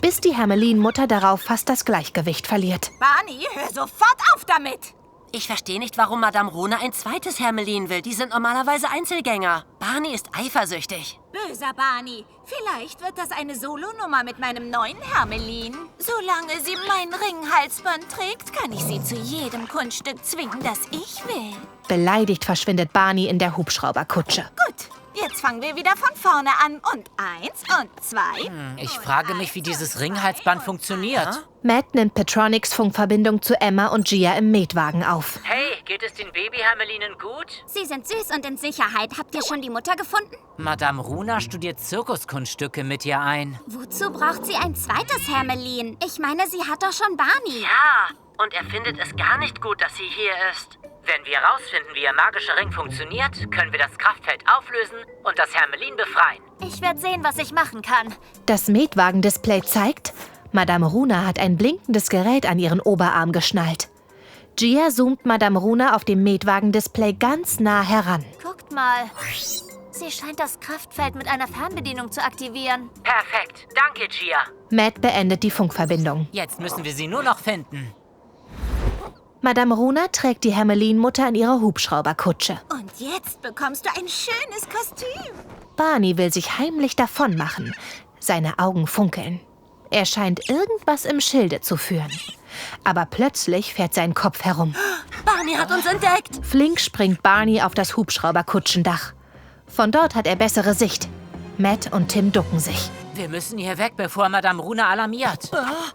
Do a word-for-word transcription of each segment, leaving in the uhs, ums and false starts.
bis die Hermelin-Mutter darauf fast das Gleichgewicht verliert. Barney, hör sofort auf damit! Ich verstehe nicht, warum Madame Rona ein zweites Hermelin will. Die sind normalerweise Einzelgänger. Barney ist eifersüchtig. Böser Barney, vielleicht wird das eine Solonummer mit meinem neuen Hermelin. Solange sie mein Ringhalsband trägt, kann ich sie zu jedem Kunststück zwingen, das ich will. Beleidigt verschwindet Barney in der Hubschrauberkutsche. Gut, jetzt fangen wir wieder von vorne an. Und eins und zwei. Hm, ich frage mich, wie dieses Ringhalsband funktioniert. Matt nimmt Petronics Funkverbindung zu Emma und Gia im Metwagen auf. Hey, geht es den Babyhermelinen gut? Sie sind süß und in Sicherheit. Habt ihr schon die Mutter gefunden? Madame Runa studiert Zirkuskunststücke mit ihr ein. Wozu braucht sie ein zweites Hermelin? Ich meine, sie hat doch schon Barney. Ja, und er findet es gar nicht gut, dass sie hier ist. Wenn wir herausfinden, wie ihr magischer Ring funktioniert, können wir das Kraftfeld auflösen und das Hermelin befreien. Ich werde sehen, was ich machen kann. Das Metwagen-Display zeigt, Madame Runa hat ein blinkendes Gerät an ihren Oberarm geschnallt. Gia zoomt Madame Runa auf dem Metwagen-Display ganz nah heran. Guckt mal. Sie scheint das Kraftfeld mit einer Fernbedienung zu aktivieren. Perfekt, danke, Gia. Matt beendet die Funkverbindung. Jetzt müssen wir sie nur noch finden. Madame Runa trägt die Hermelin-Mutter in ihrer Hubschrauberkutsche. Und jetzt bekommst du ein schönes Kostüm. Barney will sich heimlich davonmachen. Seine Augen funkeln. Er scheint irgendwas im Schilde zu führen. Aber plötzlich fährt sein Kopf herum. Barney hat uns entdeckt. Flink springt Barney auf das Hubschrauberkutschendach. Von dort hat er bessere Sicht. Matt und Tim ducken sich. Wir müssen hier weg, bevor Madame Runa alarmiert.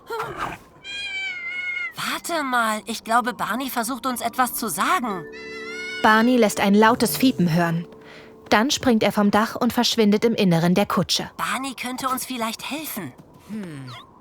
Warte mal, ich glaube, Barney versucht uns etwas zu sagen. Barney lässt ein lautes Fiepen hören. Dann springt er vom Dach und verschwindet im Inneren der Kutsche. Barney könnte uns vielleicht helfen. Hm.